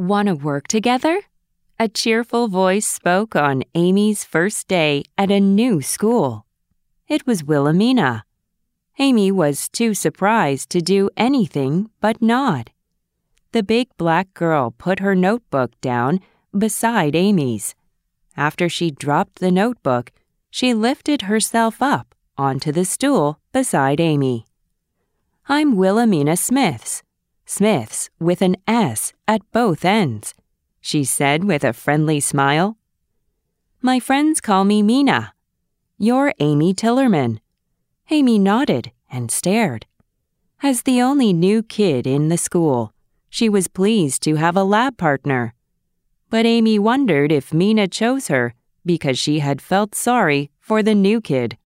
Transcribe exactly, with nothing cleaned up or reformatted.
Want to work together? A cheerful voice spoke on Amy's first day at a new school. It was Wilhelmina. Amy was too surprised to do anything but nod. The big black girl put her notebook down beside Amy's. After she dropped the notebook, she lifted herself up onto the stool beside Amy. I'm Wilhelmina Smiths. Smiths with an S at both ends, she said with a friendly smile. My friends call me Mina. You're Amy Tillerman. Amy nodded and stared. As the only new kid in the school, she was pleased to have a lab partner. But Amy wondered if Mina chose her because she had felt sorry for the new kid.